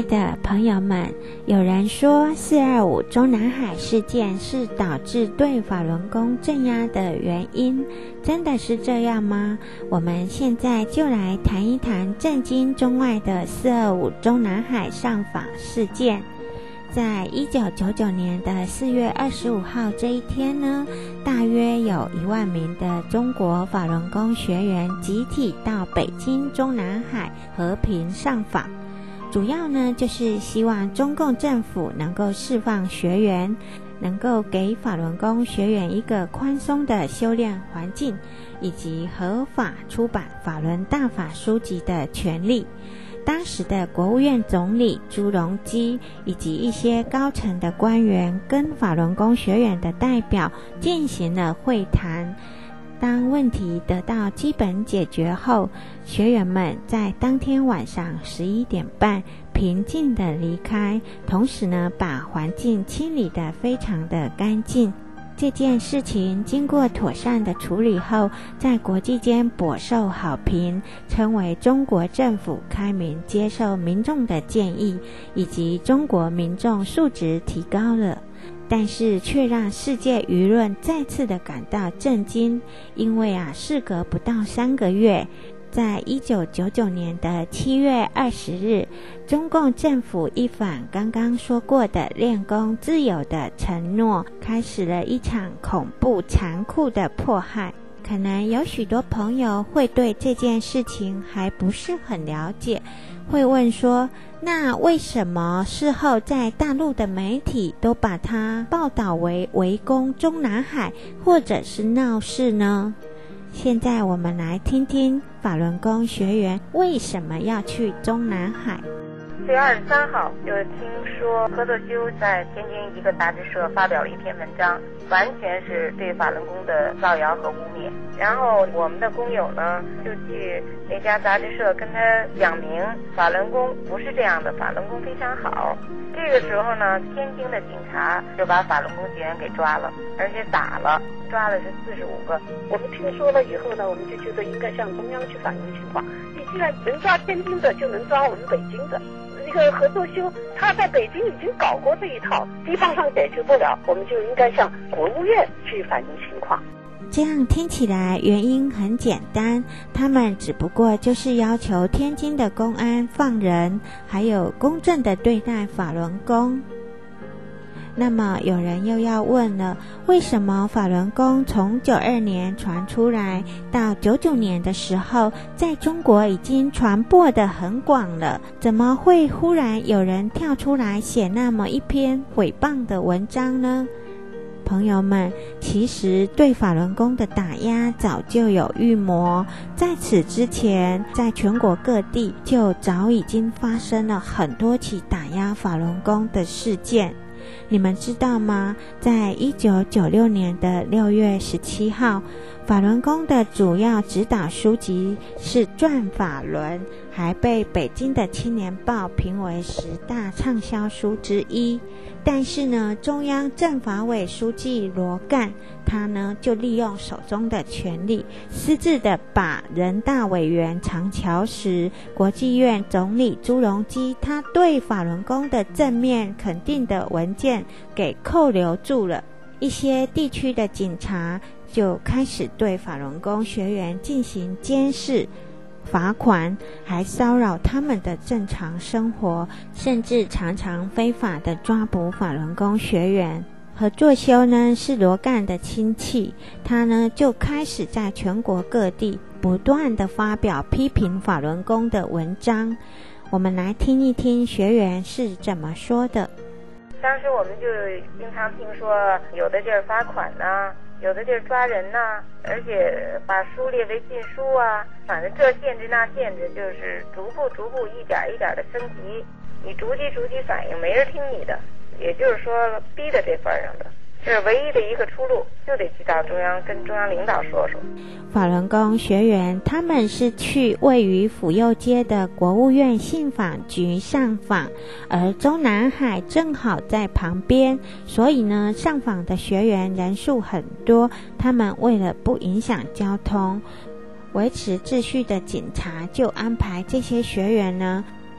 的朋友们，有人说425中南海事件是导致对法轮功镇压的原因，真的是这样吗？我们现在就来谈一谈震惊中外的425中南海上访事件。在1999年的4月25号这一天呢，大约有1万名的中国法轮功学员集体到北京中南海和平上访，主要呢就是希望中共政府能够释放学员，能够给法轮功学员一个宽松的修炼环境，以及合法出版法轮大法书籍的权利。当时的国务院总理朱镕基以及一些高层的官员跟法轮功学员的代表进行了会谈。当问题得到基本解决后，学员们在当天晚上11点半平静地离开，同时呢，把环境清理得非常的干净。这件事情经过妥善的处理后，在国际间颇受好评，称为中国政府开明接受民众的建议，以及中国民众素质提高了。但是却让世界舆论再次的感到震惊，因为事隔不到3个月，在1999年的7月20日，中共政府一反刚刚说过的练功自由的承诺，开始了一场恐怖残酷的迫害。可能有许多朋友会对这件事情还不是很了解，会问说，那为什么事后在大陆的媒体都把它报道为围攻中南海或者是闹事呢？现在我们来听听法轮功学员为什么要去中南海。 4月23号就听说何作修在天津一个杂志社发表了一篇文章，完全是对法轮功的造谣和污蔑。然后我们的工友呢就去那家杂志社跟他讲明法轮功不是这样的，法轮功非常好。这个时候呢，天津的警察就把法轮功学员给抓了，而且打了，抓的是45个。 我们听说了以后呢，我们就觉得应该向中央去反映情况。你既然能抓天津的，就能抓我们北京的。那个何作修他在北京已经搞过这一套，地方上解决不了，我们就应该向国务院去反映情况。 这样听起来原因很简单，他们只不过就是要求天津的公安放人，还有公正的对待法轮功。那么有人又要问了，为什么法轮功从92年传出来到99年的时候，在中国已经传播得很广了，怎么会忽然有人跳出来写那么一篇诽谤的文章呢？朋友们，其实对法轮功的打压早就有预谋，在此之前，在全国各地就早已经发生了很多起打压法轮功的事件。你们知道吗？在1996年的6月17号，法轮功的主要指导书籍是《转法轮》，还被北京的青年报评为10大畅销书之一。但是呢，中央政法委书记罗干，他呢就利用手中的权力，私自的把人大委员常乔时、国际院总理朱镕基他对法轮功的正面肯定的文件给扣留住了。一些地区的警察就开始对法轮功学员进行监视、罚款，还骚扰他们的正常生活，甚至常常非法的抓捕法轮功学员。何作修呢是罗干的亲戚，他呢就开始在全国各地不断的发表批评法轮功的文章。我们来听一听学员是怎么说的。 当时我们就经常听说有的地儿罚款啊，有的地儿抓人啊，而且把书列为禁书啊，反正这限制那限制，就是逐步一点一点的升级，你逐级反应，没人听你的，也就是说逼在这份上的，这是唯一的一个出路，就得去到中央跟中央领导说说。 法轮功学员他们是去位于府右街的国务院信访局上访，而中南海正好在旁边，所以呢上访的学员人数很多。他们为了不影响交通，维持秩序的警察就安排这些学员呢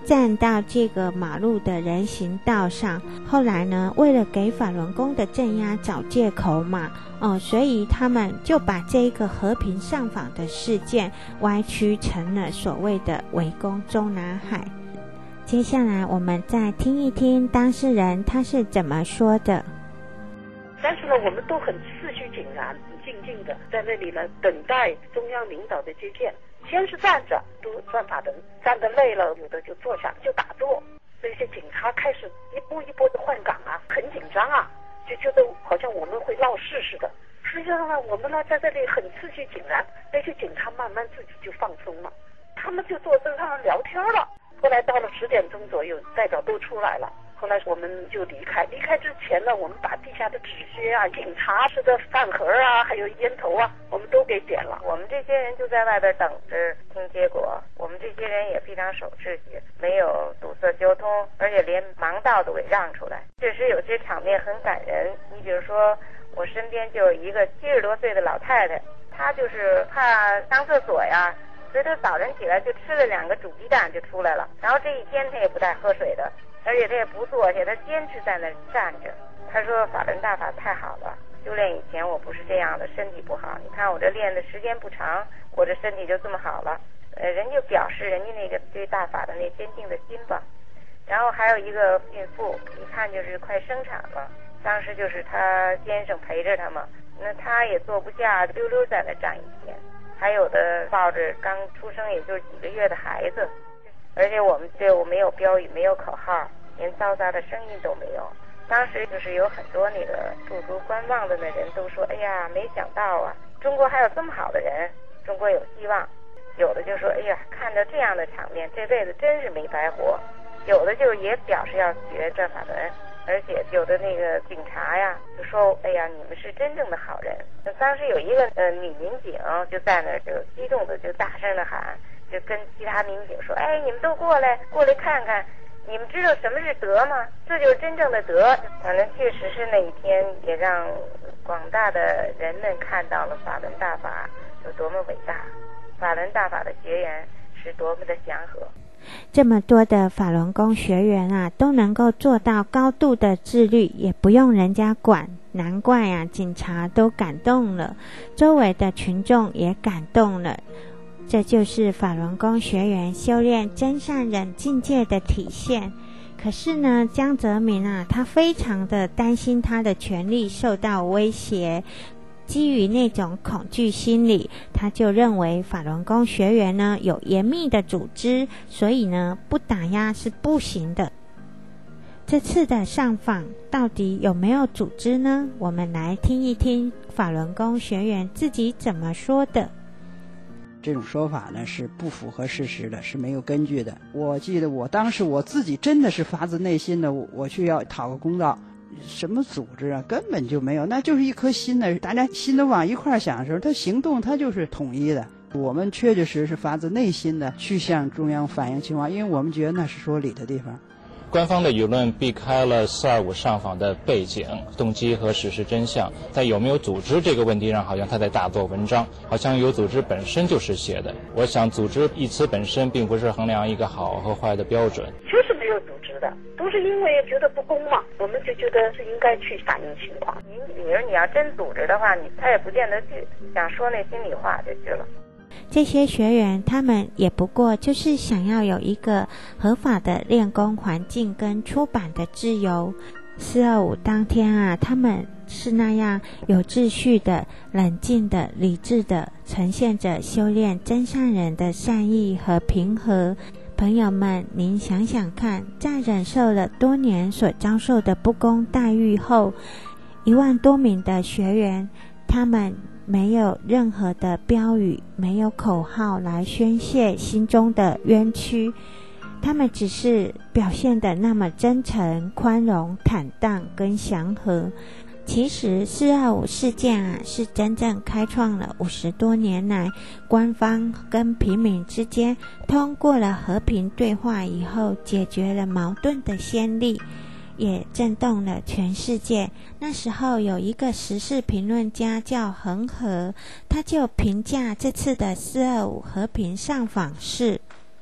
站到这个马路的人行道上。后来呢，为了给法轮功的镇压找借口嘛，所以他们就把这个和平上访的事件歪曲成了所谓的围攻中南海。接下来我们再听一听当事人他是怎么说的。 但是呢，我们都很秩序井然，很静静的在那里呢，等待中央领导的接见。先是站着，都转法轮，站得累了，有的就坐下，就打坐。那些警察开始一波一波的换岗啊，很紧张啊，就觉得好像我们会闹事似的。实际上呢，我们呢在这里很秩序井然，那些警察慢慢自己就放松了，他们就坐在上聊天了。后来到了10点钟左右，代表都出来了。后来我们就离开之前呢，我们把地下的纸屑啊、警察式的饭盒啊，还有烟头啊，我们都给点了。 我们这些人就在外边等着听结果。我们这些人也非常守秩序，没有堵塞交通，而且连盲道都给让出来。确实有些场面很感人。你比如说，我身边就有一个70多岁的老太太，她就是怕上厕所呀，所以她早晨起来就吃了2个煮鸡蛋就出来了，然后这一天她也不带喝水的，而且他也不坐下，他坚持在那站着。他说法轮大法太好了，修炼以前我不是这样的，身体不好，你看我这练的时间不长，我这身体就这么好了。人就表示人家那个对大法的那坚定的心吧。然后还有一个孕妇，一看就是快生产了，当时就是他先生陪着他嘛，那他也坐不下，溜溜在那站一天。还有的抱着刚出生也就是几个月的孩子。而且我们队伍没有标语，没有口号，连嘈杂的声音都没有。当时就是有很多那个驻足观望的人都说，哎呀，没想到啊，中国还有这么好的人，中国有希望。有的就说，哎呀，看着这样的场面，这辈子真是没白活。有的就也表示要学转法轮，而且有的那个警察呀就说，哎呀，你们是真正的好人。那当时有一个女民警就在那儿就激动的就大声的喊，就跟其他民警说，哎，你们都过来看看，你们知道什么是德吗？这就是真正的德。反正确实是那一天也让广大的人们看到了法轮大法有多么伟大，法轮大法的学员是多么的祥和。 这么多的法轮功学员啊，都能够做到高度的自律，也不用人家管，难怪啊，警察都感动了，周围的群众也感动了。这就是法轮功学员修炼真善忍境界的体现。可是呢，江泽民啊，他非常的担心他的权利受到威胁，基于那种恐惧心理，他就认为法轮功学员呢有严密的组织，所以呢不打压是不行的。这次的上访到底有没有组织呢？我们来听一听法轮功学员自己怎么说的。 这种说法呢是不符合事实的，是没有根据的。我记得我当时我自己真的是发自内心的我去要讨个公道，什么组织啊，根本就没有，那就是一颗心的，大家心都往一块想的时候，他行动他就是统一的。我们确确实实是发自内心的去向中央反映情况，因为我们觉得那是说理的地方。 官方的舆论避开了425上访的背景、动机和事实真相，在有没有组织这个问题上，好像他在大做文章，好像有组织本身就是邪的。我想组织一词本身并不是衡量一个好和坏的标准。 就是没有组织的，都是因为觉得不公嘛，我们就觉得是应该去反映情况。 你说你要真组织的话，他也不见得去，想说那心里话就去了。 这些学员他们也不过就是想要有一个合法的练功环境跟出版的自由。425当天啊，他们是那样有秩序的、冷静的、理智的呈现着修炼真善忍的善意和平和。朋友们，您想想看，在忍受了多年所遭受的不公待遇后，1万多名的学员，他们没有任何的标语，没有口号来宣泄心中的冤屈，他们只是表现得那么真诚、宽容、坦荡跟祥和。其实425事件啊，是真正开创了50多年来官方跟平民之间通过了和平对话以后解决了矛盾的先例，也震动了全世界。那时候有一个时事评论家叫恒河，他就评价这次的425和平上访是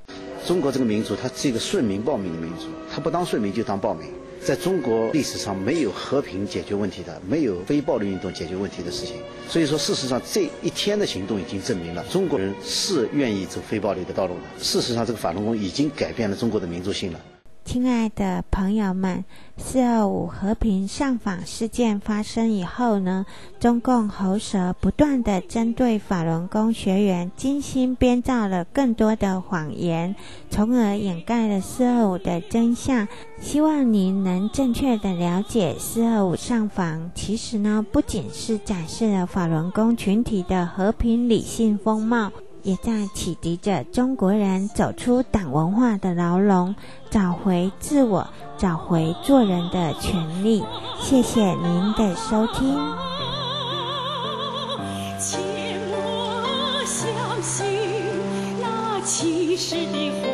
中国这个民族，它是一个顺民暴民的民族，它不当顺民就当暴民。在中国历史上没有和平解决问题的，没有非暴力运动解决问题的事情。所以说，事实上这一天的行动已经证明了，中国人是愿意走非暴力的道路的。事实上，这个法轮功已经改变了中国的民族性了。 亲爱的朋友们，425和平上访事件发生以后呢，中共喉舌不断地针对法轮功学员精心编造了更多的谎言，从而掩盖了425的真相。希望您能正确的了解425上访其实呢，不仅是展示了法轮功群体的和平理性风貌，也在启迪着中国人走出党文化的牢笼，找回自我，找回做人的权利。谢谢您的收听。 切莫相信那欺世的